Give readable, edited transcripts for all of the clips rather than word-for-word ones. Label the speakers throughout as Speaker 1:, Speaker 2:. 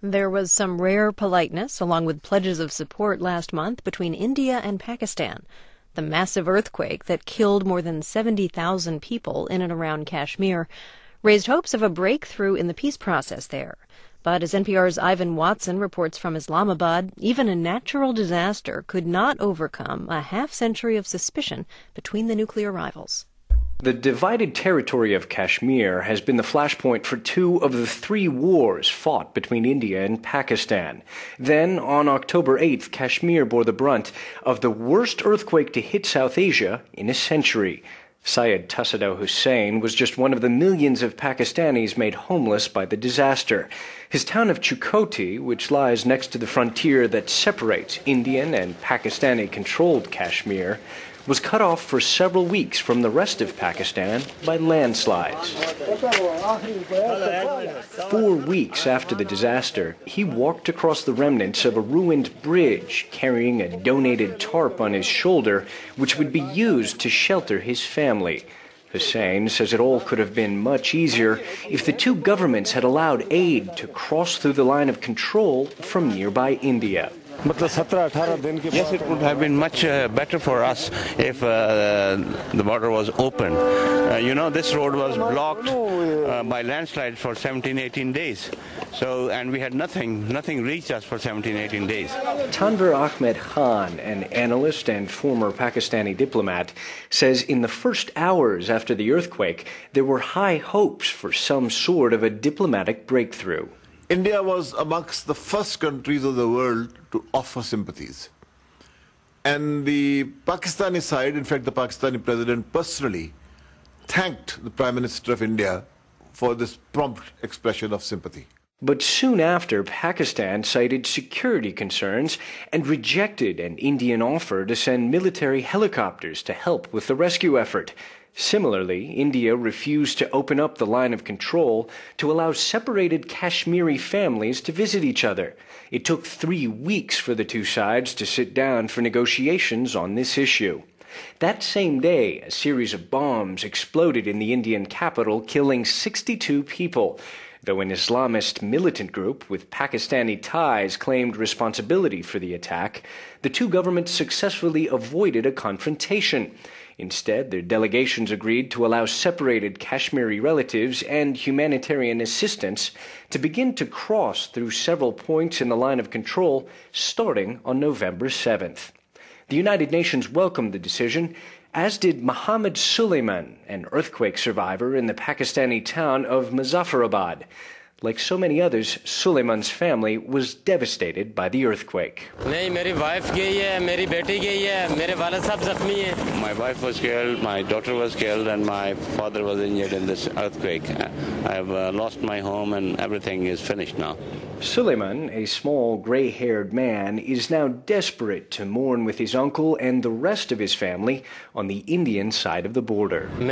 Speaker 1: There was some rare politeness along with pledges of support last month between India and Pakistan. The massive earthquake that killed more than 70,000 people in and around Kashmir raised hopes of a breakthrough in the peace process there. But as NPR's Ivan Watson reports from Islamabad, even a natural disaster could not overcome a half-century of suspicion between the nuclear rivals.
Speaker 2: The divided territory of Kashmir has been the flashpoint for two of the three wars fought between India and Pakistan. Then, on October 8th, Kashmir bore the brunt of the worst earthquake to hit South Asia in a century. Syed Tussadow Hussain was just one of the millions of Pakistanis made homeless by the disaster. His town of Chukoti, which lies next to the frontier that separates Indian and Pakistani-controlled Kashmir, was cut off for several weeks from the rest of Pakistan by landslides. 4 weeks after the disaster, he walked across the remnants of a ruined bridge, carrying a donated tarp on his shoulder, which would be used to shelter his family. Hussain says it all could have been much easier if the two governments had allowed aid to cross through the line of control from nearby India.
Speaker 3: Yes, it would have been much better for us if the border was open. This road was blocked by landslides for 17-18 days. And we had nothing reached us for 17-18 days.
Speaker 2: Tanvir Ahmed Khan, an analyst and former Pakistani diplomat, says in the first hours after the earthquake, there were high hopes for some sort of a diplomatic breakthrough.
Speaker 4: India was amongst the first countries of the world to offer sympathies. And the Pakistani side, in fact, the Pakistani president personally thanked the Prime Minister of India for this prompt expression of sympathy.
Speaker 2: But soon after, Pakistan cited security concerns and rejected an Indian offer to send military helicopters to help with the rescue effort. Similarly, India refused to open up the line of control to allow separated Kashmiri families to visit each other. It took 3 weeks for the two sides to sit down for negotiations on this issue. That same day, a series of bombs exploded in the Indian capital, killing 62 people. Though an Islamist militant group with Pakistani ties claimed responsibility for the attack, the two governments successfully avoided a confrontation. Instead, their delegations agreed to allow separated Kashmiri relatives and humanitarian assistance to begin to cross through several points in the line of control starting on November 7th. The United Nations welcomed the decision, as did Mohammed Suleiman, an earthquake survivor in the Pakistani town of Muzaffarabad. Like so many others, Suleiman's family was devastated by the earthquake.
Speaker 3: My wife was killed, my daughter was killed, and my father was injured in this earthquake. I have lost my home and everything is finished now.
Speaker 2: Suleiman, a small gray-haired man, is now desperate to mourn with his uncle and the rest of his family on the Indian side of the border.
Speaker 3: I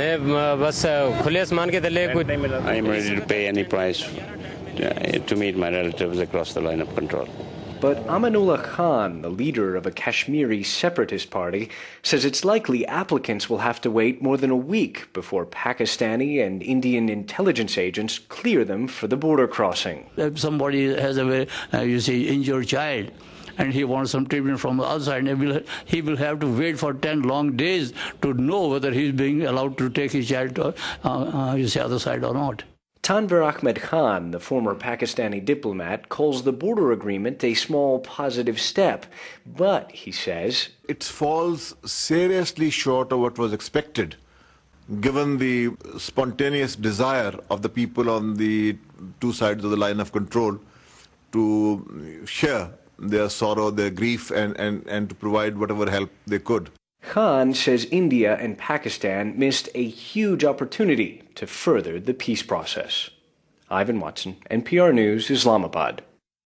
Speaker 3: am ready to pay any price to meet my relatives across the line of control.
Speaker 2: But Amanullah Khan, the leader of a Kashmiri separatist party, says it's likely applicants will have to wait more than a week before Pakistani and Indian intelligence agents clear them for the border crossing.
Speaker 5: If somebody has a injured child, and he wants some treatment from the other side, he will have to wait for 10 long days to know whether he's being allowed to take his child to other side or not.
Speaker 2: Tanvir Ahmed Khan, the former Pakistani diplomat, calls the border agreement a small positive step. But, he says,
Speaker 4: it falls seriously short of what was expected, given the spontaneous desire of the people on the two sides of the line of control to share their sorrow, their grief, and to provide whatever help they could.
Speaker 2: Khan says India and Pakistan missed a huge opportunity to further the peace process. Ivan Watson, NPR News, Islamabad.